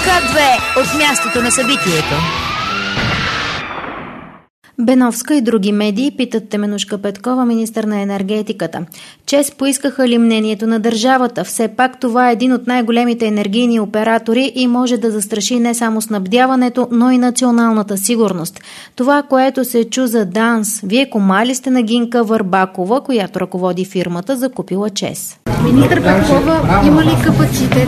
К2 от мястото на събитието. Беновска и други медии питат Теменужка Петкова, министър на енергетиката. ЧЕЗ поискаха ли мнението на държавата? Все пак това е един от най-големите енергийни оператори и може да застраши не само снабдяването, но и националната сигурност. Това, което се чу за ДАНС. Вие кома ли сте на Гинка Върбакова, която ръководи фирмата, закупила ЧЕЗ? Министър Петкова, има ли капацитет?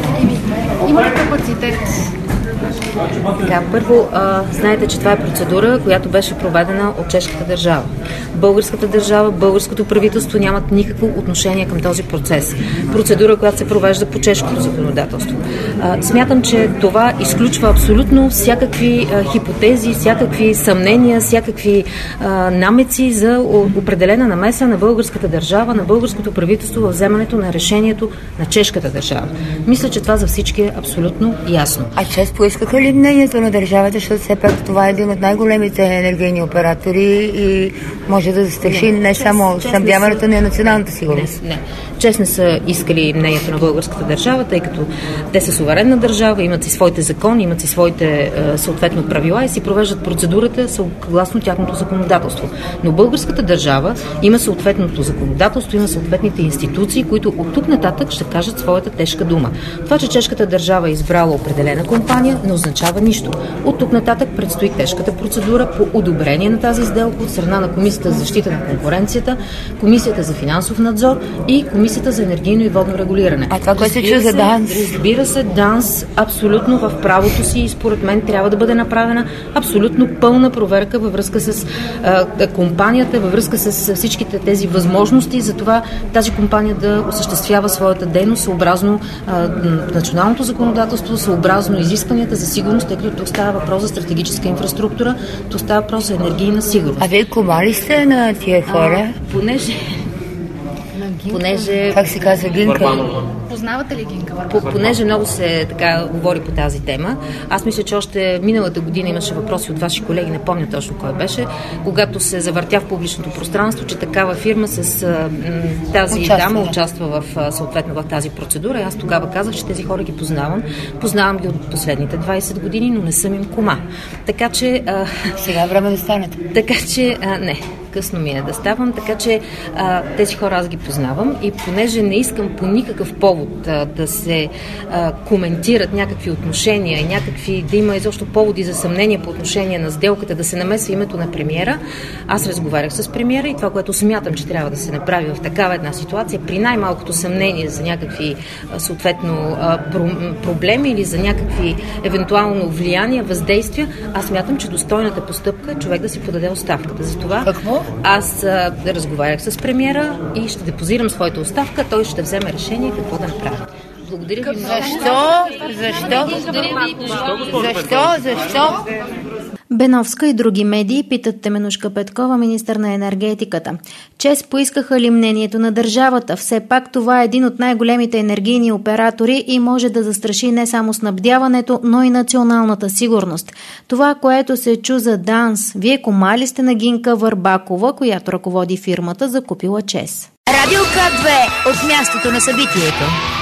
Така, първо, знаете, че това е процедура, която беше проведена от чешката държава. Българската държава, българското правителство нямат никакво отношение към този процес. Процедура, която се провежда по чешкото законодателство. Смятам, че това изключва абсолютно всякакви хипотези, всякакви съмнения, всякакви намеци за определена намеса на българската държава, на българското правителство в вземането на решението на чешката държава. Мисля, че това за всички е абсолютно ясно. А ЧЕЗ поискаха ли мнението на държавата, защото все пак това е един от най-големите енергийни оператори и може да застраши не само снабдяването, но и националната сигурност? Не. ЧЕЗ не са искали мнението на българската държава, тъй като те са суверенна държава, имат си своите закони, имат си своите съответно правила и си провеждат процедурата съгласно тяхното законодателство. Но българската държава има съответното законодателство, има съответните институции, които от тук нататък ще кажат своята тежка дума. Това, че чешката държава е избрала определена компания, не означава нищо. От тук нататък предстои тежката процедура по одобрение на тази сделка от страна на Комисията за защита на конкуренцията, Комисията за финансов надзор и Комисията за енергийно и водно регулиране. А това, което се чу за ДАНС? Разбира се, ДАНС абсолютно в правото си и според мен трябва да бъде направена абсолютно пълна проверка във връзка с компанията, във връзка с всичките тези възможности за това тази компания да осъществява своята дейност съобразно националното законодателство, съобразно изискванията за сигурност, тъй като тук става въпрос за стратегическа инфраструктура, тук става въпрос за енергийна сигурност. А вие кома ли сте на тия хора? Понеже... Как се казва Гинка? Познавате ли Гинка Върбакова? Понеже много се така говори по тази тема, аз мисля, че още миналата година имаше въпроси от ваши колеги, не помня точно кой беше, когато се завъртя в публичното пространство, че такава фирма с тази дама участва в, съответно в тази процедура. И аз тогава казах, че тези хора ги познавам. Познавам ги от последните 20 години, но не съм им кома. Така че... Сега време да станете. Така че... не. Късно ми е да ставам, така че тези хора аз ги познавам и понеже не искам по никакъв повод да се коментират някакви отношения и някакви, да има изобщо поводи за съмнение по отношение на сделката, да се намесва името на премиера, аз разговарях с премиера и това, което смятам, че трябва да се направи в такава една ситуация, при най-малкото съмнение за някакви съответно проблеми или за някакви евентуално влияния, въздействия, аз смятам, че достойната постъпка е човек да си подаде оставката. Затова аз разговарях с премиера и ще депозирам своята оставка, той ще вземе решение какво да направи. Благодаря ви. Защо? Беновска и други медии питат Теменужка Петкова, министър на енергетиката. ЧЕЗ поискаха ли мнението на държавата? Все пак това е един от най-големите енергийни оператори и може да застраши не само снабдяването, но и националната сигурност. Това, което се чу за ДАНС. Вие кома ли сте на Гинка Върбакова, която ръководи фирмата, закупила ЧЕЗ? Радио К2 от мястото на събитието.